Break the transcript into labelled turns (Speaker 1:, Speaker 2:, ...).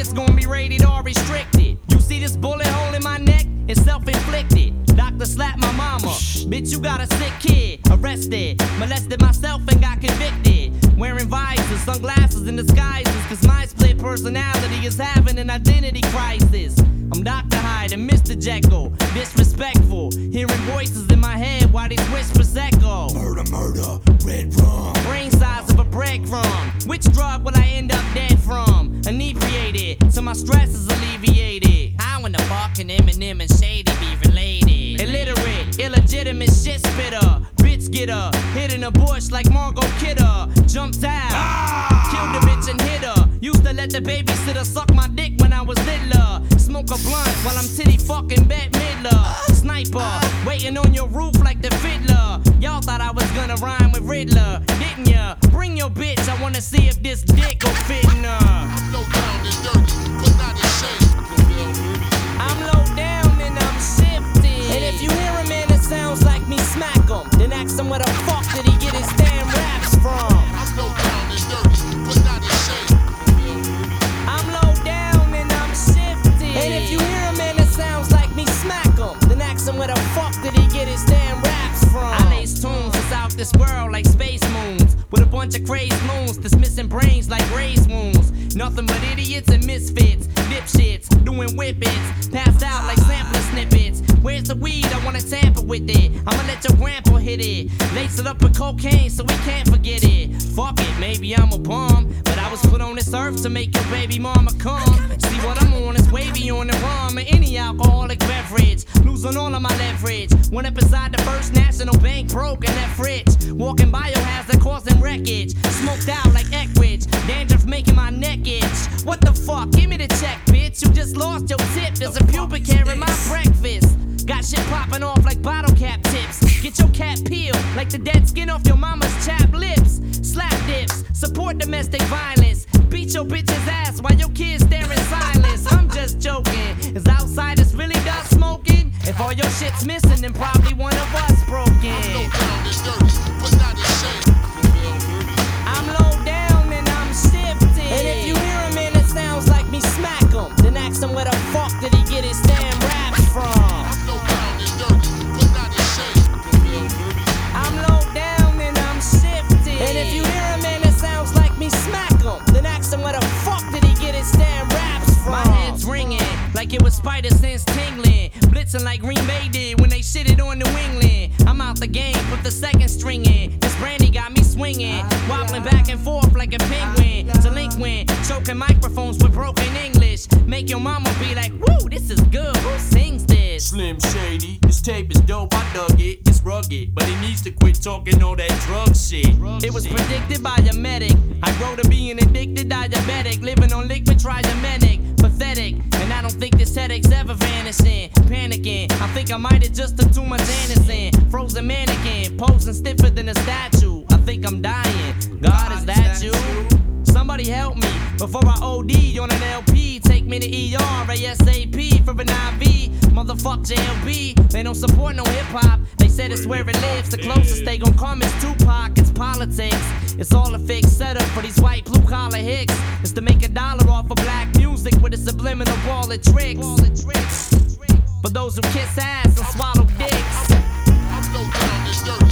Speaker 1: it's gonna be rated or restricted. You see this bullet hole in my neck? It's self-inflicted. Doctor slapped my mama. Bitch, you got a sick kid. Arrested, molested myself and got convicted. Wearing visors, sunglasses, and disguises. Cause my split personality is having an identity crisis. I'm Dr. Hyde and Mr. Jekyll. Disrespectful, hearing voices in my head while these whispers echo.
Speaker 2: Murder, murder, red rum.
Speaker 1: Brain size of a breadcrumb. Which drug will I end up dead from? Inebriated, so my stress is alleviated. How in the fuck can Eminem and Shady be related? Illiterate, illegitimate shit spitter. Bitch getter, hid in a bush like Margot Kidder. Jumped out, killed the bitch and hit her. Used to let the babysitter suck my dick when I was littler. Smoke a blunt while I'm titty fucking Bette Midler. Sniper, waiting on your roof like the fiddler. Y'all thought I was gonna rhyme with Riddler, didn't ya? Bring your bitch, I wanna see if this dick will fit in her.
Speaker 2: I'm low down and dirty, but not ashamed.
Speaker 1: I'm low down and I'm shifty. And if you hear a man that sounds like me, smack him. Then ask him where the fuck did he get his damn raps from?
Speaker 2: I'm low down and dirty, but not ashamed.
Speaker 1: I'm low down and I'm shifty. And if you hear a man that sounds like me, smack him. Then ask him where the fuck did he get his damn raps from? I lace tunes that's out this world like space moons. With a bunch of crazed moons that's missing brains like raised wounds. Nothing but idiots and misfits, dipshits, doing whippets, passed out like sampler snippets. Where's the weed? I wanna tamper with it. I'ma let your grandpa hit it. Lace it up with cocaine so we can't forget it. Fuck it, maybe I'm a bum, but I was put on this earth to make your baby mama come. See what I'm on is wavy on the rum or any alcoholic beverage. Losing all of my leverage. Went up inside the First National Bank, broke and left rich. Walking biohazard, causing wreckage. Smoked out like Eckridge. Dandruff making my neck itch. What the fuck? Give me the check, bitch. You just lost your tip. There's a pubic hair in my breakfast. Got shit popping off like bottle cap tips. Get your cap peeled like the dead skin off your mama's chapped lips. Slap dips, support domestic violence. Beat your bitch's ass while your kids stare in silence. I'm just joking. Is outsiders really done smoking? If all your shit's missing, then probably one of us broken.
Speaker 2: I'm low down and dirty, but not ashamed.
Speaker 1: I'm low down and I'm shifty. And if you hear a man that sounds like me, smack him. Then ask him where the fuck did he get his damn raps from?
Speaker 2: I'm low down and dirty, but not ashamed.
Speaker 1: I'm low down and I'm shifty. And if you hear a man that sounds like me, smack him. Then ask him where the fuck did he get his damn raps from? My head's ringing like it was spider sense tingling. Blitzing like Green Bay did when they shitted on New England. I'm out the game, put the second string in. This brandy got me swinging, wobbling back and forth like a penguin. Delinquent, choking microphones with broken English. Make your mama be like, woo, this is good. Who sings this?
Speaker 3: Slim Shady, this tape is dope, I dug it. It's rugged, but he needs to quit talking all that drug shit.
Speaker 1: It was predicted by a medic. I grow to be an addicted diabetic, living on liquid triamenic. Pathetic, and I don't think this headache's ever vanishing. Panicking, I think I might have just took too much Anderson. Frozen mannequin, posing stiffer than a statue. I think I'm dying. God, is that you? Somebody help me before I OD on an LP. Take me to ER ASAP for an IV. Motherfuck JLB, they don't support no hip hop. They said it's where it lives. The closest they gon' come is Tupac. It's politics. It's all a fake setup for these white blue collar hicks. It's to make $1 off of black music with a subliminal ball of tricks. For those who kiss ass and swallow dicks.
Speaker 2: I'm low down and dirty.